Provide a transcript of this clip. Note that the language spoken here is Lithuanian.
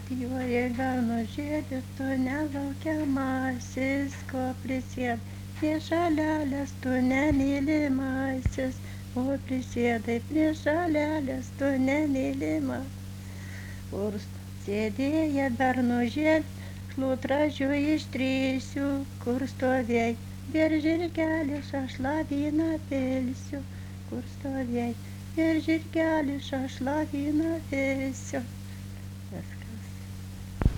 atjoja garnužėlis, tu nelaukiamasis, ko prisėd prie žalelės, tu nemylimasis, o prisėdai prie žalelės, tu nemylimas. Kur sėdėję bernužėl, šlutražių ištrysiu, kur stovėjai, per žirgelį šašlavyną pilsiu, kur stovėjai, per žirgelį šašlavyną pilsiu.